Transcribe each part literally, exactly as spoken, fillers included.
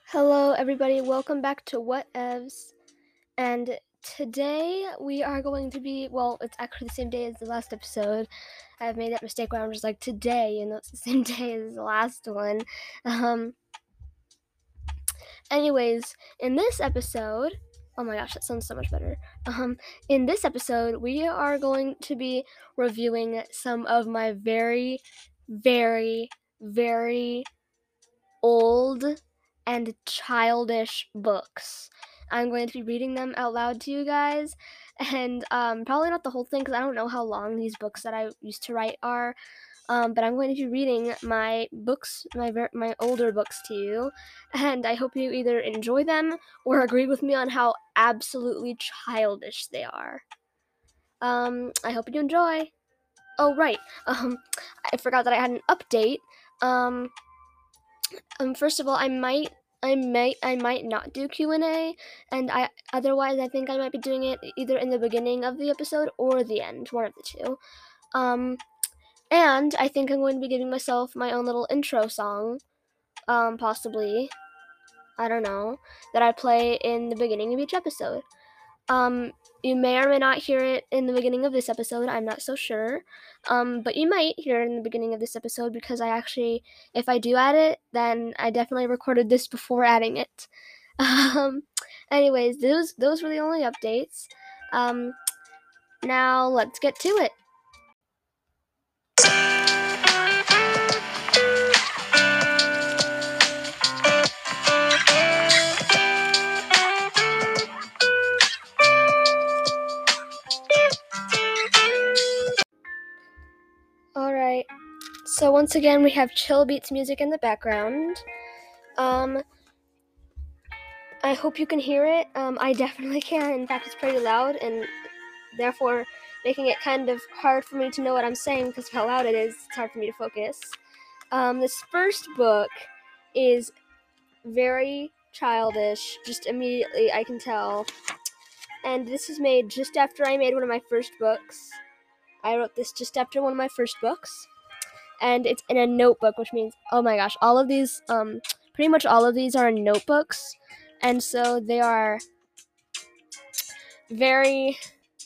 Hello, everybody. Welcome back to What Evs. And today we are going to be, well, it's actually the same day as the last episode. I've made that mistake where I'm just like, today, and it's the same day as the last one. Um, anyways, in this episode, oh my gosh, that sounds so much better. Um, in this episode, we are going to be reviewing some of my very, very, very old and childish books. I'm going to be reading them out loud to you guys, and um, probably not the whole thing because I don't know how long these books that I used to write are. Um, but I'm going to be reading my books, my ver- my older books to you, and I hope you either enjoy them or agree with me on how absolutely childish they are. Um, I hope you enjoy. Oh right, um, I forgot that I had an update. Um, Um, first of all, I might, I might, I might not do Q and A, and I otherwise I think I might be doing it either in the beginning of the episode or the end, one of the two. Um, and I think I'm going to be giving myself my own little intro song, um, possibly. I don't know, that I play in the beginning of each episode. Um, you may or may not hear it in the beginning of this episode. I'm not so sure. Um, but you might hear it in the beginning of this episode because I actually, if I do add it, then I definitely recorded this before adding it. Um, anyways, those those were the only updates. Um, now let's get to it. All right. So once again, we have chill beats music in the background. Um, I hope you can hear it. Um, I definitely can. In fact, it's pretty loud, and therefore making it kind of hard for me to know what I'm saying because of how loud it is. It's hard for me to focus. Um, this first book is very childish, just immediately I can tell. And this is made just after I made one of my first books. I wrote this just after one of my first books. And it's in a notebook, which means, oh my gosh, all of these, um, pretty much all of these are in notebooks. And so they are very,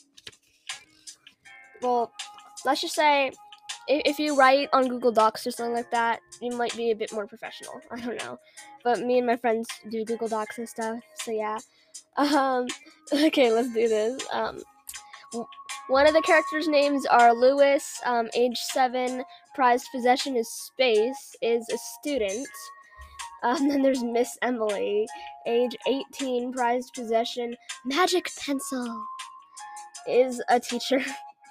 well, let's just say if you write on Google Docs or something like that, you might be a bit more professional. I don't know. But me and my friends do Google Docs and stuff, so yeah. Um, okay, let's do this. Um, one of the characters' names are Lewis, um, age seven, prized possession is space, is a student. Um, then there's Miss Emily, age eighteen, prized possession, magic pencil, is a teacher.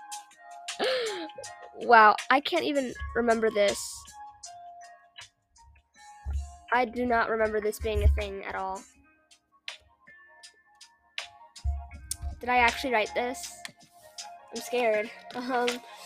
Wow, I can't even remember this. I do not remember this being a thing at all. Did I actually write this? I'm scared. Um,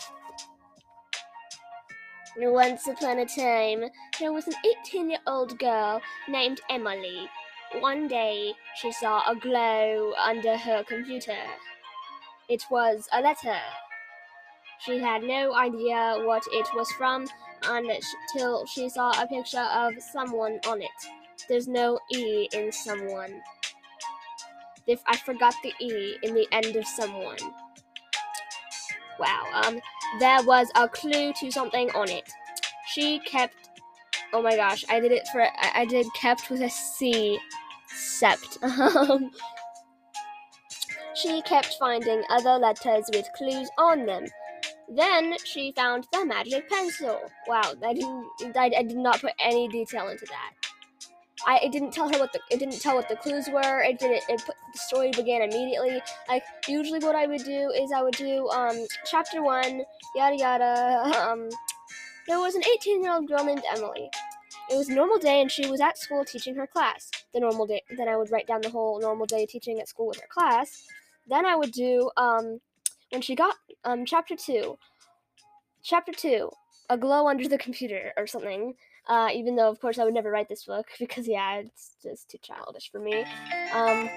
once upon a time, there was an eighteen-year-old girl named Emily. One day, she saw a glow under her computer. It was a letter. She had no idea what it was from until she saw a picture of someone on it. There's no E in someone. If I forgot the E in the end of someone. Wow, um, there was a clue to something on it. She kept, oh my gosh, I did it for, I, I did kept with a C, sept. Um, she kept finding other letters with clues on them. Then she found the magic pencil. Wow, I didn't, I, I did not put any detail into that. I it didn't tell her what the it didn't tell what the clues were. It didn't. It put the story began immediately. Like usually, what I would do is I would do um chapter one, yada yada. Um, there was an eighteen-year-old girl named Emily. It was a normal day, and she was at school teaching her class. The normal day. Then I would write down the whole normal day teaching at school with her class. Then I would do um when she got um chapter two. Chapter two, a glow under the computer or something. Uh, even though, of course, I would never write this book because, yeah, it's just too childish for me. Um,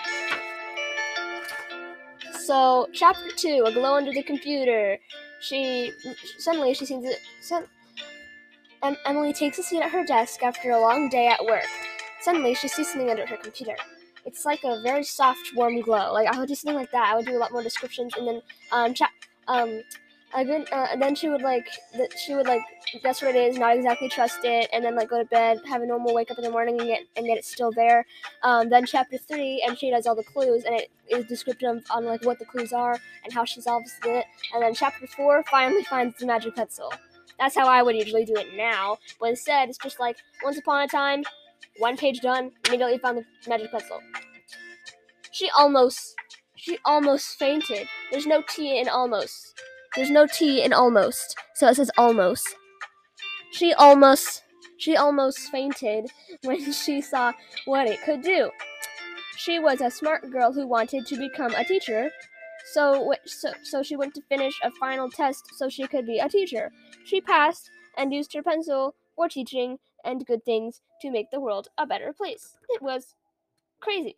so, chapter two, a glow under the computer. She suddenly she sees it. Emily takes a seat at her desk after a long day at work. Suddenly, she sees something under her computer. It's like a very soft, warm glow. Like, I would do something like that. I would do a lot more descriptions, and then um, chat. Um, a good, uh, and then she would like, th- she would like guess what it is, not exactly trust it, and then like go to bed, have a normal wake up in the morning, and get and get it still there. Um, then chapter three, and she does all the clues, and it is descriptive on like what the clues are and how she solves it. And then chapter four finally finds the magic pencil. That's how I would usually do it now, but instead it's just like once upon a time, one page done, immediately found the magic pencil. She almost, she almost fainted. There's no T in almost. There's no T in almost, so it says almost. She almost, she almost fainted when she saw what it could do. She was a smart girl who wanted to become a teacher, so, so, so she went to finish a final test so she could be a teacher. She passed and used her pencil for teaching and good things to make the world a better place. It was crazy.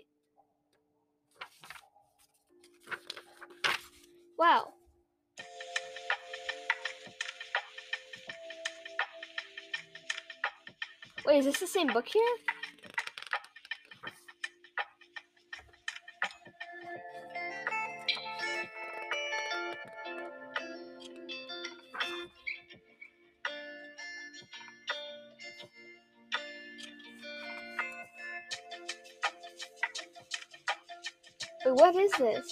Wow. Wait, is this the same book here? Wait, what is this?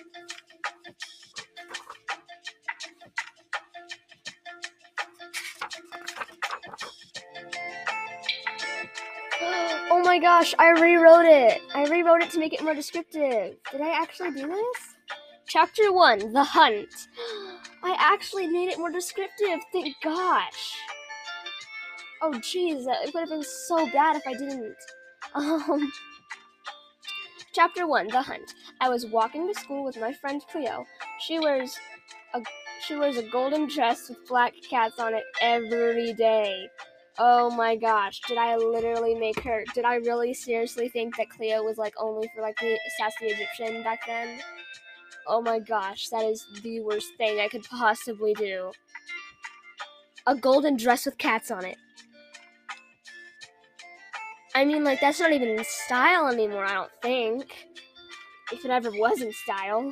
Oh my gosh, I rewrote it. I rewrote it to make it more descriptive. Did I actually do this? Chapter one, The Hunt. I actually made it more descriptive, thank gosh. Oh jeez, it would have been so bad if I didn't. Um, Chapter one, The Hunt. I was walking to school with my friend Cleo. She wears a she wears a golden dress with black cats on it every day. Oh my gosh, did I literally make her, did I really seriously think that Cleo was like only for like the sassy Egyptian back then? Oh my gosh, that is the worst thing I could possibly do. A golden dress with cats on it. I mean, like, that's not even in style anymore, I don't think. If it ever was in style.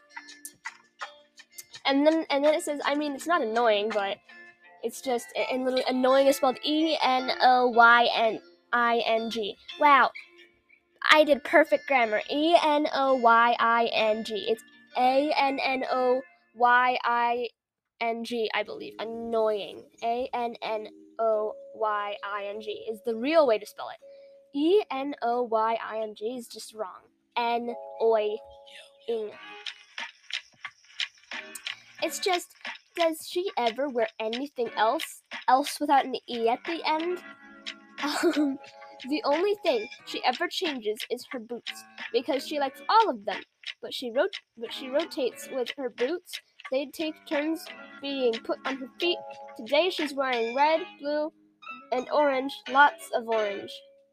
And then and then it says, I mean, it's not annoying, but it's just, and little annoying is spelled E N O Y N I N G. Wow, I did perfect grammar. E N O Y I N G. It's A N N O Y I N G, I believe. Annoying. A N N O Y I N G is the real way to spell it. E N O Y I N G is just wrong. N O Y ing. It's just, does she ever wear anything else else without an E at the end? Um, the only thing she ever changes is her boots, because she likes all of them, but she rot- but she rotates with her boots. They take turns being put on her feet. Today she's wearing red, blue, and orange, lots of orange.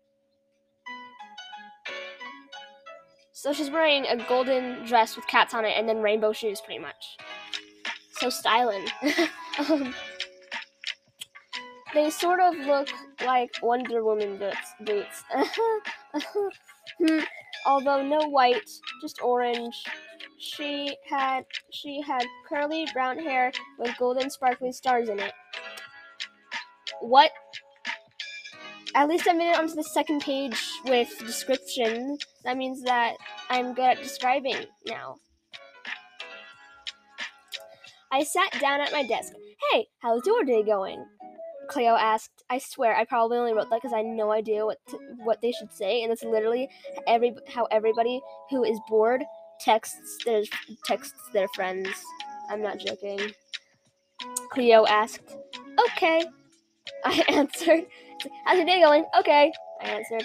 So she's wearing a golden dress with cats on it and then rainbow shoes, pretty much. So styling. um, They sort of look like Wonder Woman boots. boots. Although no white, just orange. She had she had curly brown hair with golden sparkly stars in it. What? At least I made it onto the second page with description. That means that I'm good at describing now. I sat down at my desk. Hey, how's your day going? Cleo asked. I swear, I probably only wrote that because I had no idea what to, what they should say, and it's literally every how everybody who is bored texts their texts their friends. I'm not joking. Cleo asked. Okay, I answered. How's your day going? Okay, I answered.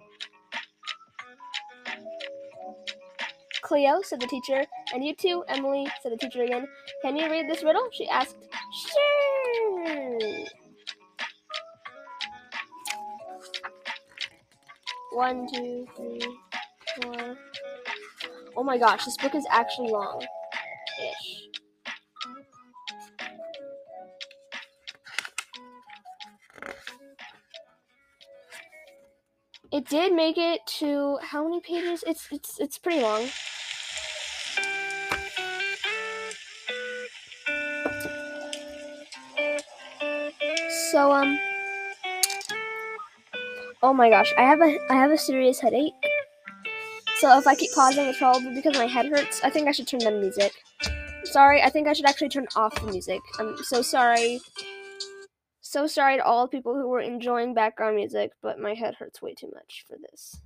Cleo, said the teacher. And you too, Emily, said the teacher again. Can you read this riddle? She asked. Sure. One, two, three, four. Oh my gosh, this book is actually long-ish. It did make it to how many pages? It's it's it's pretty long. So um oh my gosh, I have a I have a serious headache. So if I keep pausing, it's probably because my head hurts. I think I should turn down music. Sorry, I think I should actually turn off the music. I'm so sorry. So sorry to all people who were enjoying background music, but my head hurts way too much for this.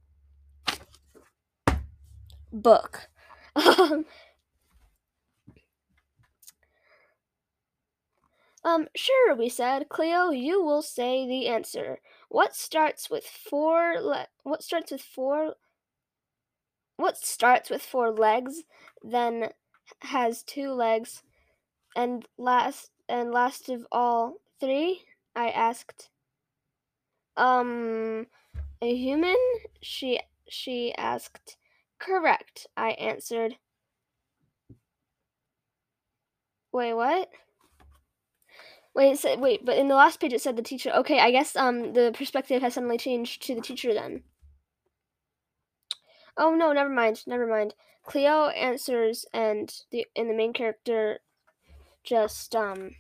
Book. um, sure, we said. Cleo, you will say the answer. What starts with four le- what starts with four what starts with four legs, then has two legs, and last and last of all three? I asked. Um, a human? She she asked. Correct, I answered. Wait, what? Wait, it said, wait, but in the last page it said the teacher. Okay, I guess um the perspective has suddenly changed to the teacher then. Oh no, never mind, never mind. Cleo answers, and the and the main character just um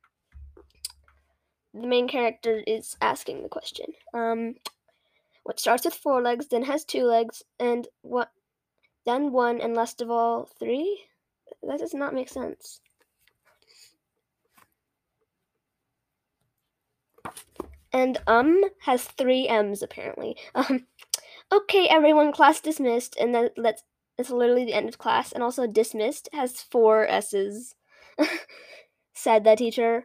the main character is asking the question. Um, what starts with four legs, then has two legs, and what then one, and last of all three? That does not make sense. And um has three M's apparently. Um, okay, everyone, class dismissed, and then let's. It's literally the end of class, and also dismissed has four S's. Said the teacher.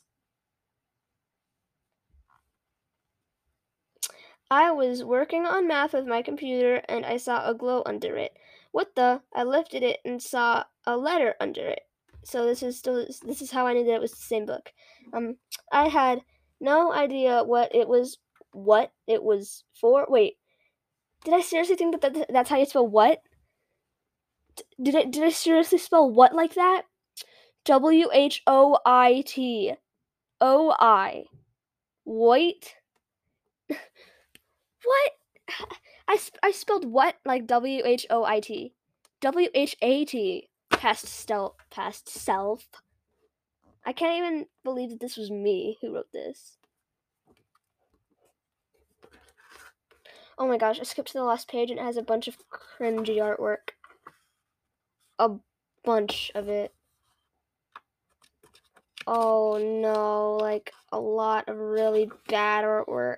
I was working on math with my computer, and I saw a glow under it. What the? I lifted it and saw a letter under it. So this is still this is how I knew that it was the same book. Um, I had no idea what it was. What it was for? Wait, did I seriously think that, that that's how you spell what? Did I did I seriously spell what like that? W H O I T. O I. White? What? I, sp- I spelled what like W H O I T. W H A T. Past stel- past self. I can't even believe that this was me who wrote this. Oh my gosh, I skipped to the last page and it has a bunch of cringy artwork. A bunch of it. Oh no, like a lot of really bad artwork.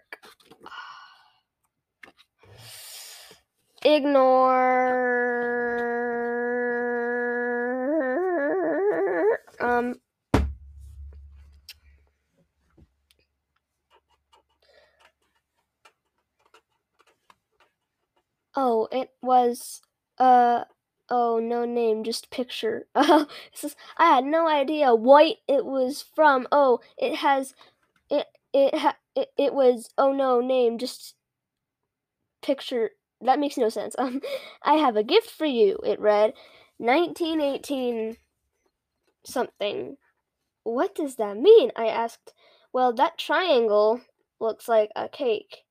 Ignore. Um. Oh, it was. Uh. Oh, no name, just picture. Oh, this is, I had no idea what it was from. Oh, it has. It. It. Ha, it. It was. Oh no, name, just picture. That makes no sense. Um, I have a gift for you. It read, nineteen eighteen something. What does that mean? I asked. Well, that triangle looks like a cake.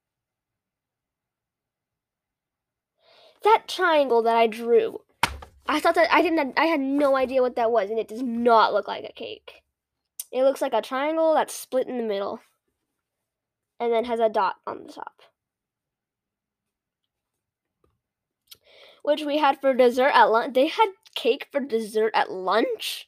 That triangle that I drew, I thought that I didn't. I had no idea what that was, and it does not look like a cake. It looks like a triangle that's split in the middle, and then has a dot on the top. Which we had for dessert at lunch. They had cake for dessert at lunch.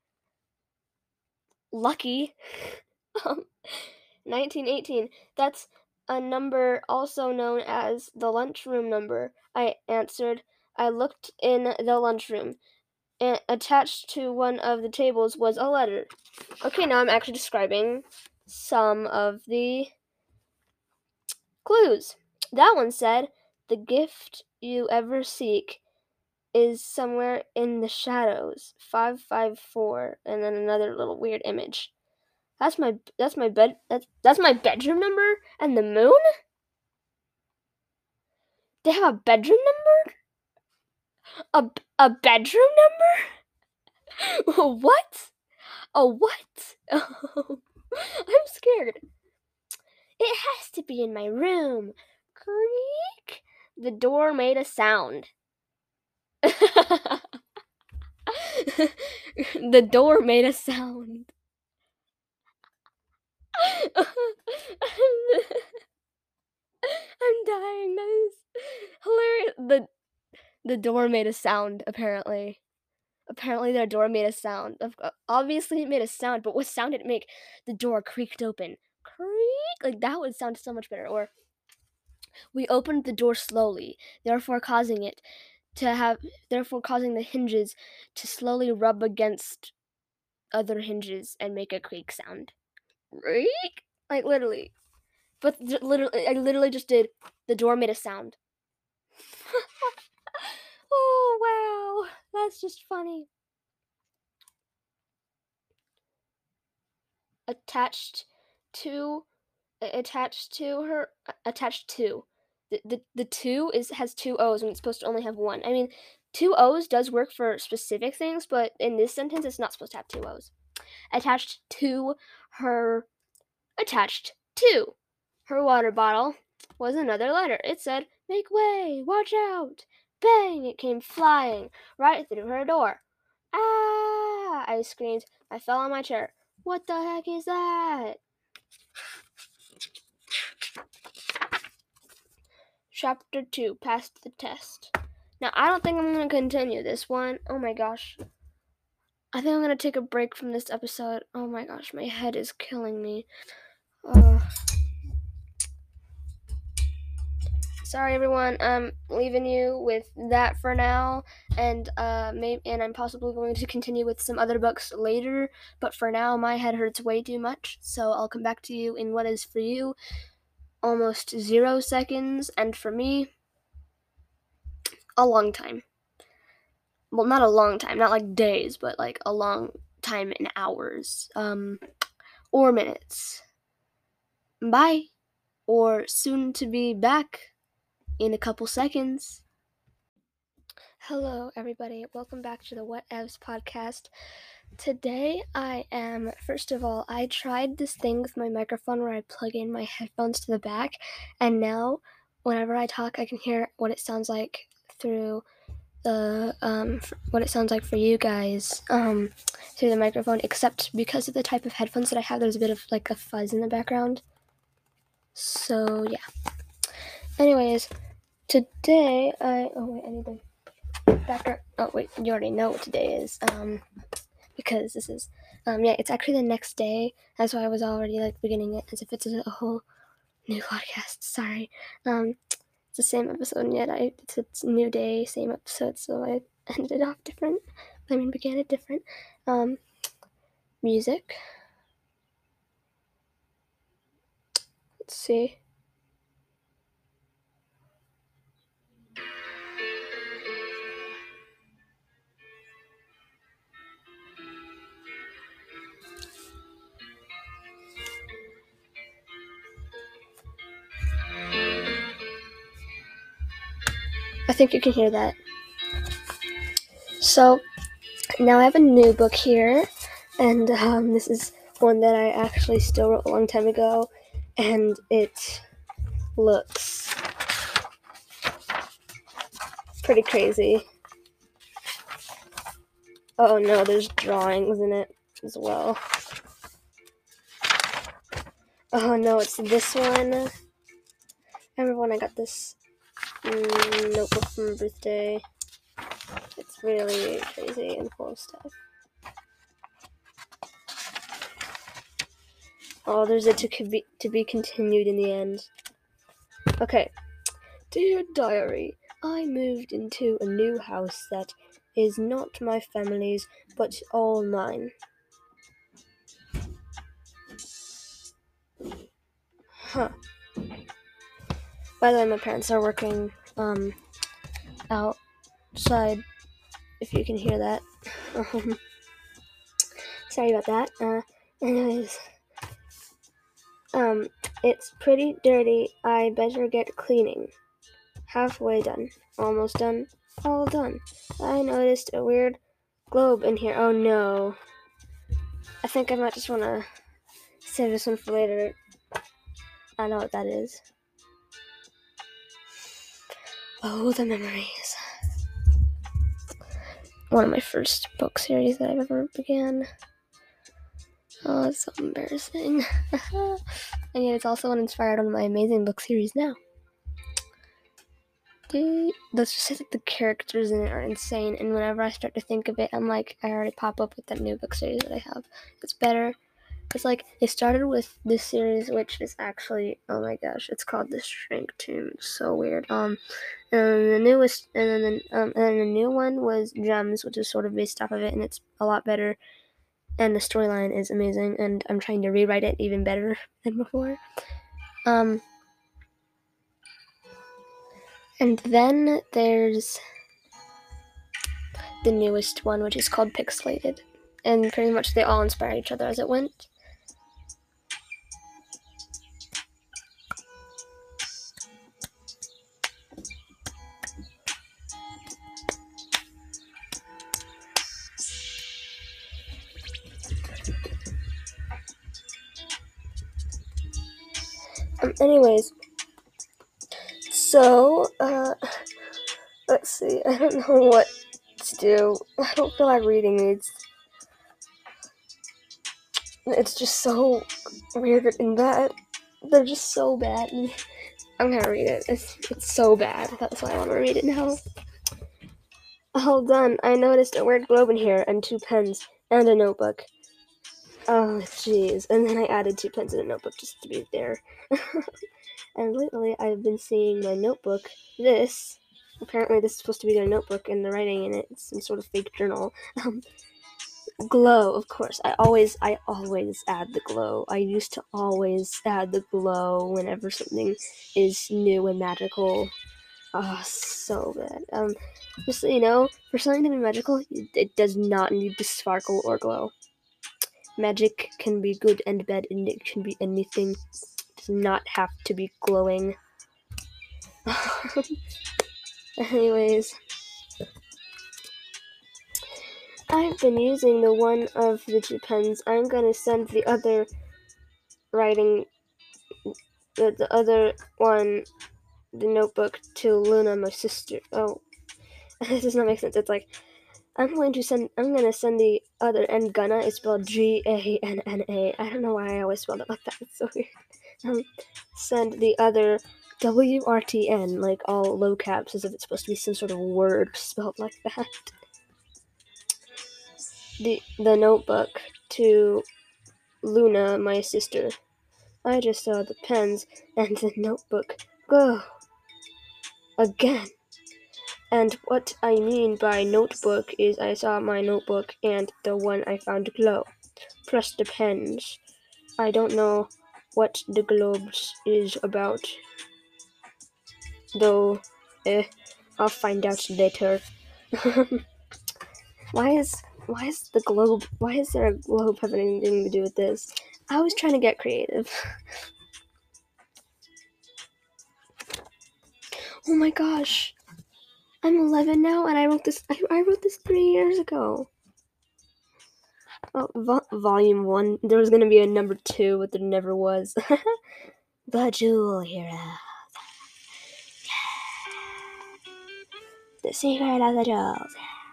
Lucky. nineteen eighteen. That's a number also known as the lunchroom number. I answered. I looked in the lunchroom. And attached to one of the tables was a letter. Okay, now I'm actually describing some of the clues. That one said, the gift you ever seek is somewhere in the shadows. five five four, and then another little weird image. That's my that's my bed that's that's my bedroom number and the moon? They have a bedroom number? A a bedroom number? What? A what? I'm scared. It has to be in my room. Creak! The door made a sound. The door made a sound. I'm dying. That is hilarious. The the door made a sound, apparently. Apparently their door made a sound. Of- uh, Obviously it made a sound, but what sound did it make? The door creaked open. Creak! Like that would sound so much better. Or we opened the door slowly, therefore causing it to have therefore causing the hinges to slowly rub against other hinges and make a creak sound. Creak! Like literally. But th- literally I literally just did the door made a sound. Oh wow. That's just funny. Attached to attached to her attached to the, the the two is has two O's when it's supposed to only have one. I mean, two O's does work for specific things, but in this sentence it's not supposed to have two O's. Attached to her attached to her water bottle was another letter. It said, "Make way, watch out." Bang! It came flying right through her door. Ah! I screamed. I fell on my chair. What the heck is that? Chapter two, Passed the Test. Now, I don't think I'm going to continue this one. Oh my gosh. I think I'm going to take a break from this episode. Oh my gosh, my head is killing me. Uh, sorry, everyone. I'm leaving you with that for now. And, uh, maybe, and I'm possibly going to continue with some other books later. But for now, my head hurts way too much. So I'll come back to you in what is for you almost zero seconds. And for me, a long time. Well, not a long time, not like days, but like a long time in hours, um, or minutes. Bye, or soon to be back in a couple seconds. Hello, everybody. Welcome back to the What Evs podcast. Today, I am, first of all, I tried this thing with my microphone where I plug in my headphones to the back, and now, whenever I talk, I can hear what it sounds like through the um what it sounds like for you guys um through the microphone, except because of the type of headphones that I have, there's a bit of like a fuzz in the background. So yeah. Anyways, today I oh wait I need the background. Oh wait, you already know what today is um because this is um yeah it's actually the next day. That's why I was already like beginning it as if it's a whole new podcast. Sorry. um It's the same episode, and yet I it's, it's a new day, same episode, so I ended it off different. I mean, began it different. Um, music. Let's see. I think you can hear that. So now I have a new book here, and um, this is one that I actually still wrote a long time ago, and it looks pretty crazy. Oh no, there's drawings in it as well. Oh no, it's this one. I remember when I got this mm, notebook for my birthday. It's really crazy and full of stuff. Oh, there's a to be, to be continued in the end. Okay. Dear Diary, I moved into a new house that is not my family's, but all mine. Huh. By the way, my parents are working um outside, if you can hear that. Um, sorry about that. Uh, anyways, um, it's pretty dirty. I better get cleaning. Halfway done. Almost done. All done. I noticed a weird globe in here. Oh no. I think I might just want to save this one for later. I know what that is. Oh, the memories. One of my first book series that I've ever began. Oh, it's so embarrassing. And yet it's also inspired on my amazing book series now. Let's just say that the characters in it are insane, and whenever I start to think of it, I'm like, I already pop up with that new book series that I have. It's better. It's like, it started with this series, which is actually, oh my gosh, it's called The Shrink Tomb. It's so weird. Um, and the newest, and then the, um, and then the new one was Gems, which is sort of based off of it, and it's a lot better. And the storyline is amazing, and I'm trying to rewrite it even better than before. Um, and then there's the newest one, which is called Pixelated, and pretty much they all inspire each other as it went. Um, anyways, so, uh, let's see, I don't know what to do. I don't feel like reading these. It's just so weird and bad. They're just so bad. I'm gonna read it. It's, it's so bad. That's why I want to read it now. All done. I noticed a weird globe in here, and two pens, and a notebook. Oh, jeez. And then I added two pens and a notebook just to be there. And lately, I've been seeing my notebook. This, apparently this is supposed to be their notebook, and the writing in it is some sort of fake journal. Um, glow, of course. I always, I always add the glow. I used to always add the glow whenever something is new and magical. Oh, so bad. Um, just so you know, for something to be magical, it does not need to sparkle or glow. Magic can be good and bad, and it can be anything. It does not have to be glowing. Anyways, I've been using the one of the two pens. I'm gonna send the other writing, the, the other one, the notebook, to Luna, my sister. Oh, this does not make sense. It's like, I'm going to send, I'm gonna send the other, and Gunna is spelled G A N N A. I don't know why I always spelled it like that. It's so weird. Um, send the other W R T N, like all low caps, as if it's supposed to be some sort of word spelled like that. The, the notebook to Luna, my sister. I just saw the pens and the notebook go again. And what I mean by notebook is I saw my notebook and the one I found glow, plus the pens. I don't know what the globes is about, though. Eh, I'll find out later. Why is why is the globe? Why is there a globe having anything to do with this? I was trying to get creative. Oh my gosh, I'm eleven now, and I wrote this. I, I wrote this three years ago. Oh, vo- volume one. There was gonna be a number two, but there never was. The Jewel Hero. The Secret of the Jewels.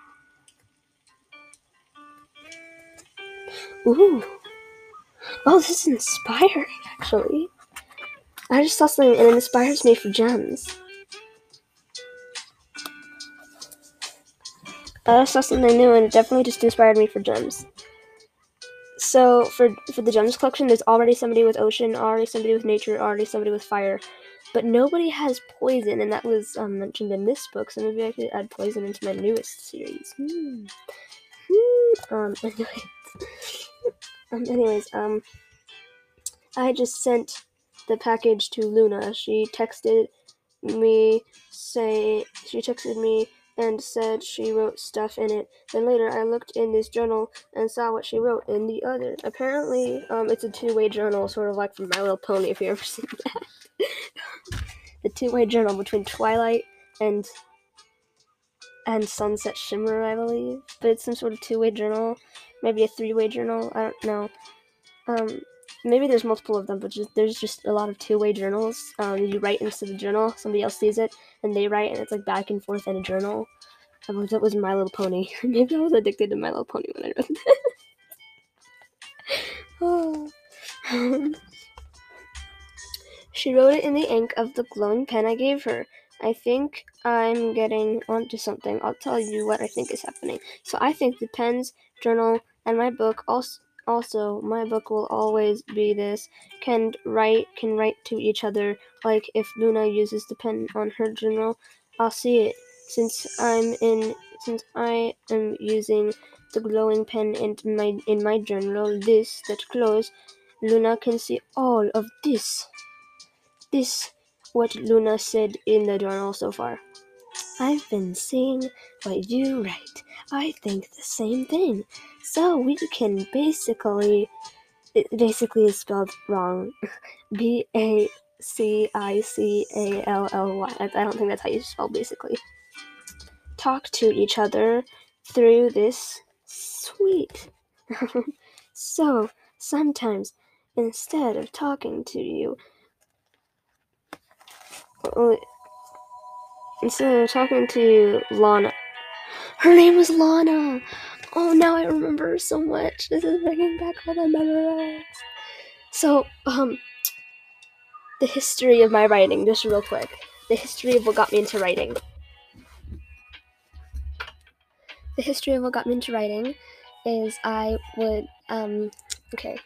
Ooh. Oh, this is inspiring, actually. I just saw something, and it inspires me for gems. I just saw something new, and it definitely just inspired me for gems. So, for for the gems collection, there's already somebody with ocean, already somebody with nature, already somebody with fire. But nobody has poison, and that was um, mentioned in this book, so maybe I could add poison into my newest series. Hmm. Hmm. Um, anyways. um, anyways, um, I just sent the package to Luna. She texted me, say, she texted me and said she wrote stuff in it. Then later I looked in this journal and saw what she wrote in the other. Apparently, um, it's a two-way journal, sort of like from My Little Pony, if you ever seen that. The two-way journal between Twilight and and Sunset Shimmer, I believe. But it's some sort of two-way journal, maybe a three-way journal. I don't know. Um, maybe there's multiple of them, but just, there's just a lot of two-way journals. Um, you write into the journal, somebody else sees it, and they write, and it's like back and forth in a journal. I believe that was My Little Pony. Maybe I was addicted to My Little Pony when I read that. Oh. She wrote it in the ink of the glowing pen I gave her. I think I'm getting onto something. I'll tell you what I think is happening. So I think the pen's journal and my book also also my book will always be this can write can write to each other, like if Luna uses the pen on her journal, I'll see it. Since I'm in since I am using the glowing pen in my in my journal, this that glows, Luna can see all of this. This what Luna said in the journal so far. I've been seeing what you write. I think the same thing. So we can basically, it basically is spelled wrong. B A C I C A L L Y. I don't think that's how you spell basically. Talk to each other through this. Sweet. So sometimes instead of talking to you, instead of talking to Lana, her name was Lana. Oh, now I remember her so much. This is bringing back all the memories. So, um, the history of my writing, just real quick. The history of what got me into writing. The history of what got me into writing is I would, um, okay.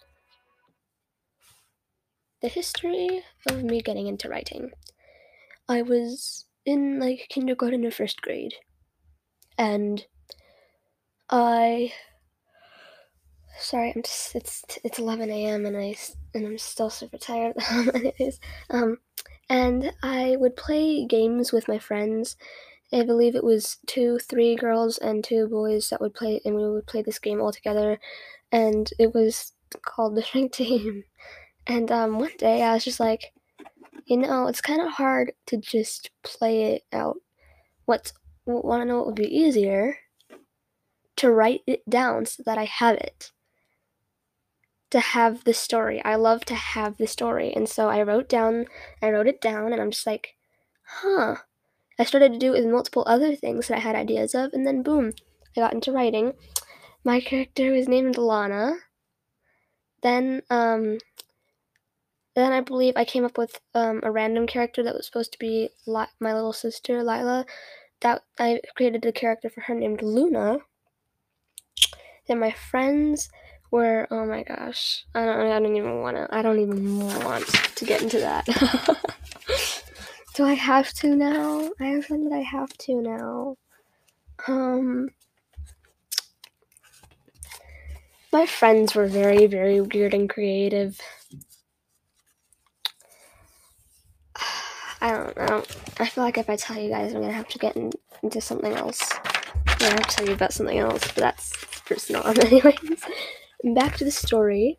The history of me getting into writing. I was in, like, kindergarten or first grade. And I... Sorry, I'm just, it's it's eleven a.m. and I and I'm still super tired. Anyways, um, and I would play games with my friends. I believe it was two, three girls and two boys that would play, and we would play this game all together. And it was called the Shrink Team. And um, one day I was just like, you know, it's kind of hard to just play it out. What's want to know what would be easier? To write it down so that I have it. To have the story. I love to have the story. And so I wrote down, I wrote it down, and I'm just like, huh. I started to do it with multiple other things that I had ideas of, and then boom, I got into writing. My character was named Lana. Then, um, then I believe I came up with um, a random character that was supposed to be Li- my little sister, Lila. That I created a character for her named Luna. Then my friends were, oh my gosh, I don't, I don't even want to, I don't even want to get into that. Do I have to now? I have said that I have to now. Um, my friends were very, very weird and creative. I don't know. I feel like if I tell you guys, I'm gonna have to get in, into something else. I'm gonna have to tell you about something else, but that's personal. Anyways, back to the story.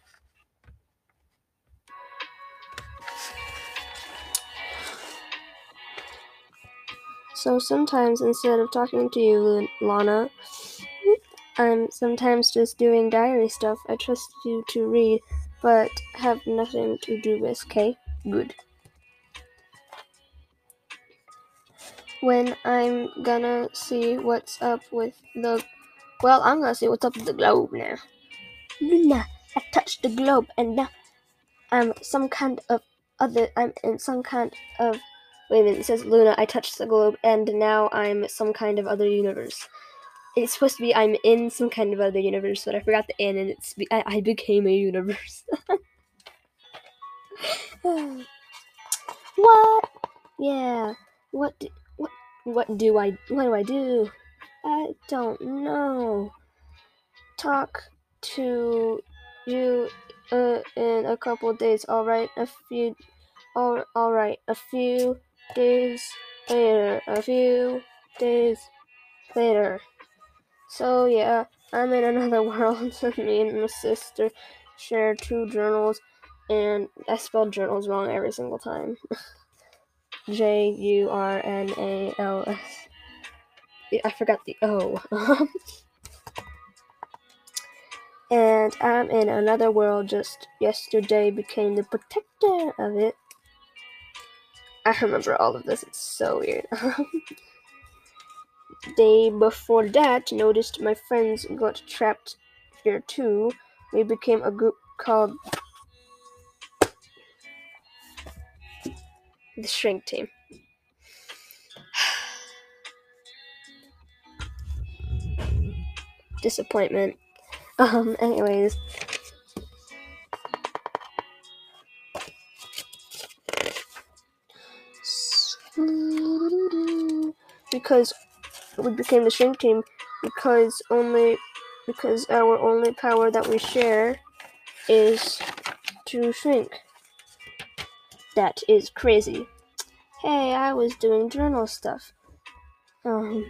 So sometimes instead of talking to you, Lana, I'm sometimes just doing diary stuff. I trust you to read, but have nothing to do with, okay? Good. When I'm gonna see what's up with the... Well, I'm gonna see what's up with the globe now. Luna, I touched the globe and now I'm some kind of other... I'm in some kind of... Wait a minute, it says Luna, I touched the globe and now I'm some kind of other universe. It's supposed to be I'm in some kind of other universe, but I forgot the in, and it's I, I became a universe. What? Yeah. What? Do, what? What do I? What do I do? I don't know. Talk to you uh, in a couple of days. All right. A few. All. All right. A few days later. A few days later. So yeah, I'm in another world. Me and my sister share two journals, and I spelled journals wrong every single time. J U R N A L S. I forgot the O. and I'm in another world. Just yesterday became the protector of it. I remember all of this. It's so weird. Day before that, noticed my friends got trapped here too. We became a group called the Shrink Team. Disappointment. Um, anyways. Because we became the Shrink Team because only because our only power that we share is to shrink. That is crazy. Hey, I was doing journal stuff. Um,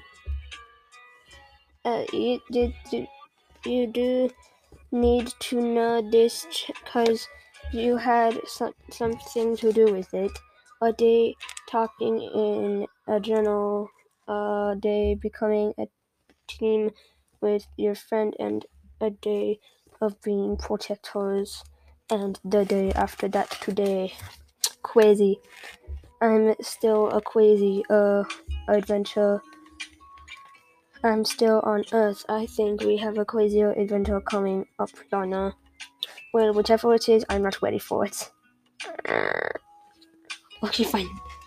uh, you did you, you do need to know this because you had some, something to do with it. A day talking in a journal, a day becoming a team with your friend, and a day of being protectors, and the day after that today. Crazy. I'm still a crazy uh adventure. I'm still on Earth. I think we have a crazy adventure coming up, Lana. Well, whichever it is, I'm not ready for it. Uh, okay, fine.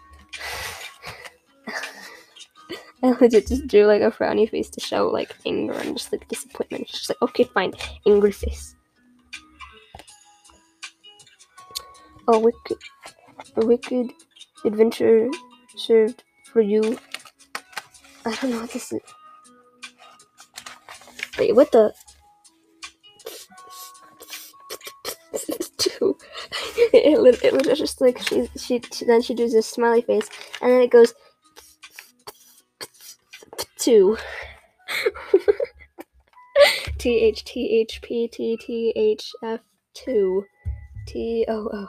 I legit just drew like a frowny face to show like anger and just like disappointment. She's like, okay, fine, angry face. A wicked, a wicked adventure served for you. I don't know what this is. Wait, what the? Two. It, it was just like she, she, she, then she does this smiley face, and then it goes two. T H T H P T T H F two. T O O.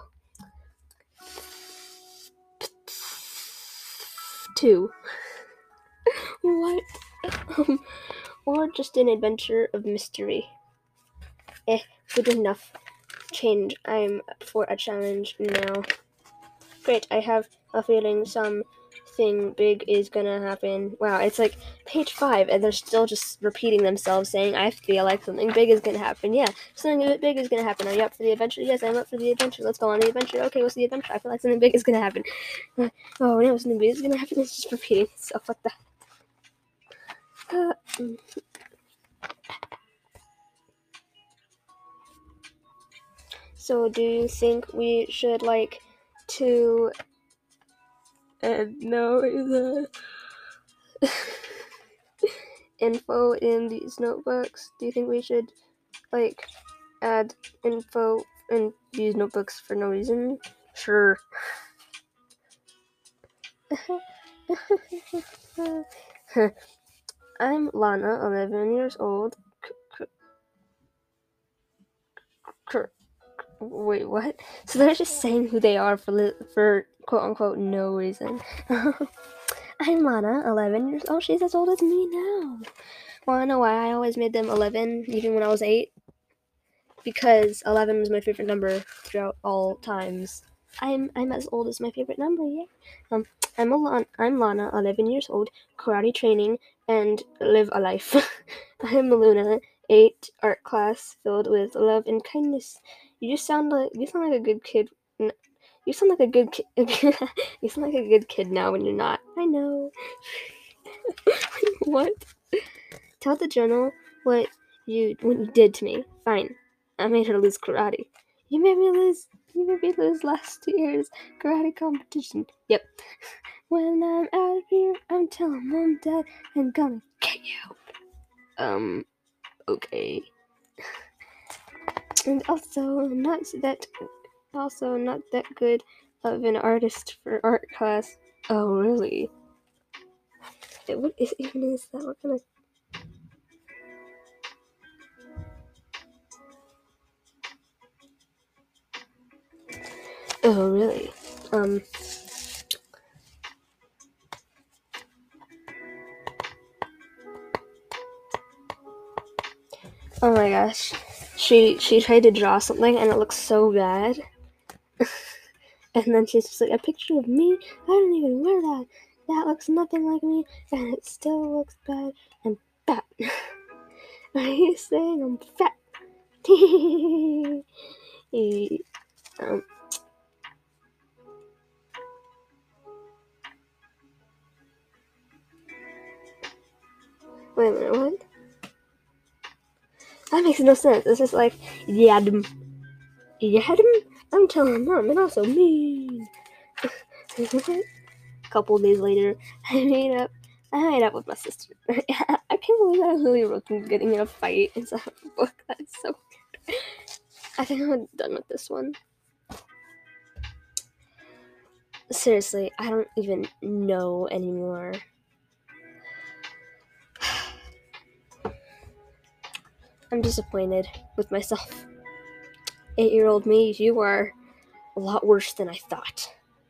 Two. What? Um, or just an adventure of mystery. Eh, good enough. Change. I'm for a challenge now. Great, I have a feeling something big is gonna happen. Wow, it's like page five, and they're still just repeating themselves, saying, I feel like something big is gonna happen. Yeah, something big is gonna happen. Are you up for the adventure? Yes, I'm up for the adventure. Let's go on the adventure. Okay, what's the adventure? I feel like something big is gonna happen. Oh, no, something big is gonna happen. It's just repeating itself. What the? Uh, mm. So, do you think we should, like, to uh, know the info in these notebooks? Do you think we should, like, add info in these notebooks for no reason? Sure. I'm Lana, eleven years old. Wait, what? So they're just saying who they are for li- for quote unquote no reason. I'm Lana, eleven years old. She's as old as me now. Wanna know why I always made them eleven, even when I was eight? Because eleven was my favorite number throughout all times. I'm I'm as old as my favorite number, yeah. Um, I'm a Lana, I'm Lana, eleven years old, karate training, and live a life. I'm Luna, eight, art class filled with love and kindness. You just sound like you sound like a good kid. You sound like a good kid. You sound like a good kid now when you're not. I know. What? Tell the journal what you what you did to me. Fine. I made her lose karate. You made me lose. You made me lose last year's karate competition. Yep. When I'm out of here, I'm telling mom, dad, I'm gonna get you. Um. Okay. And also, not that. Also, not that good of an artist for art class. Oh, really? What is even is that? What kind of? Oh, really? Um. Oh my gosh. she she tried to draw something and it looks so bad. And then she's just like, a picture of me? I don't even wear that. That looks nothing like me, and it still looks bad and fat. Are you saying I'm fat? um, wait a minute, what? That makes no sense. It's just like, yadam. Yadam? I'm telling mom, and also mean. A couple days later, I made up. I made up with my sister. I can't believe I really wrote them getting in a fight inside of a book. That is so weird. I think I'm done with this one. Seriously, I don't even know anymore. I'm disappointed with myself. Eight-year-old me, you are a lot worse than I thought.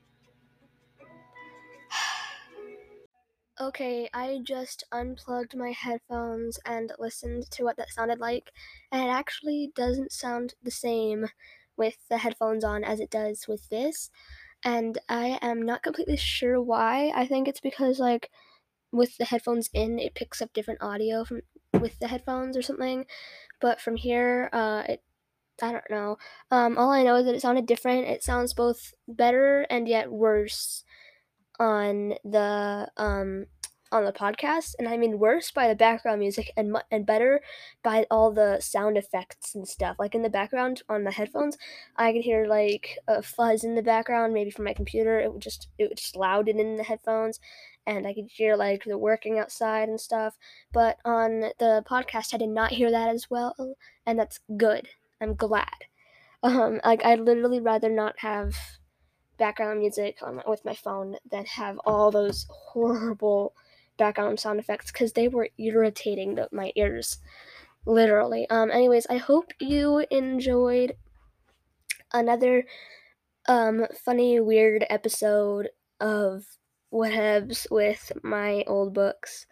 Okay, I just unplugged my headphones and listened to what that sounded like, and it actually doesn't sound the same with the headphones on as it does with this, and I am not completely sure why. I think it's because, like, with the headphones in, it picks up different audio from with the headphones or something, but from here, uh, it I don't know. Um, all I know is that it sounded different. It sounds both better and yet worse on the um on the podcast, and I mean worse by the background music and mu- and better by all the sound effects and stuff. Like in the background on the headphones, I could hear like a fuzz in the background, maybe from my computer. It would just it would just loud it in the headphones, and I could hear like the working outside and stuff. But on the podcast, I did not hear that as well, and that's good. I'm glad. Um, like I'd literally rather not have background music on my, with my phone than have all those horrible background sound effects because they were irritating the, my ears, literally. Um, anyways, I hope you enjoyed another um funny, weird episode of Whatevs with my old books.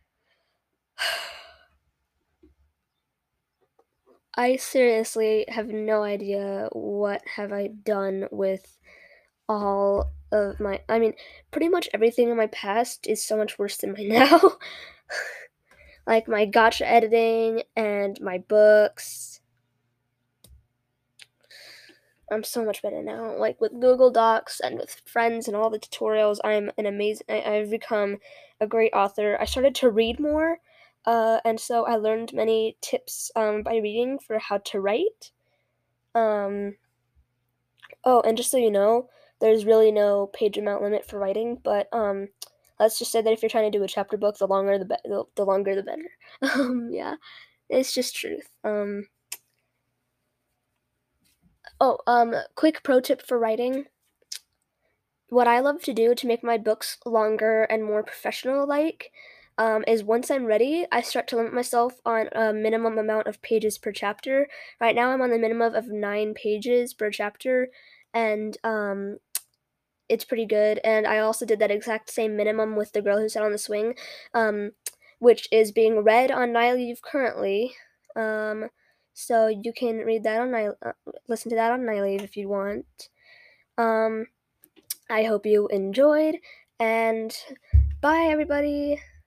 I seriously have no idea what have I done with all of my I mean, pretty much everything in my past is so much worse than my now. Like my gotcha editing and my books. I'm so much better now. Like with Google Docs and with friends and all the tutorials, I'm an amazing I, I've become a great author. I started to read more, uh, and so I learned many tips um, by reading for how to write. Um, Oh, and just so you know, there's really no page amount limit for writing, but um, let's just say that if you're trying to do a chapter book, the longer the be- the, the longer the better. Um, yeah, it's just truth. Um, oh, um, quick pro tip for writing. What I love to do to make my books longer and more professional like um, is once I'm ready, I start to limit myself on a minimum amount of pages per chapter. Right now, I'm on the minimum of nine pages per chapter, and um, it's pretty good. And I also did that exact same minimum with The Girl Who Sat on the Swing, um, which is being read on Nightleaf currently. Um, so you can read that on Night, uh, listen to that on Nightleaf if you want. Um, I hope you enjoyed, and bye, everybody.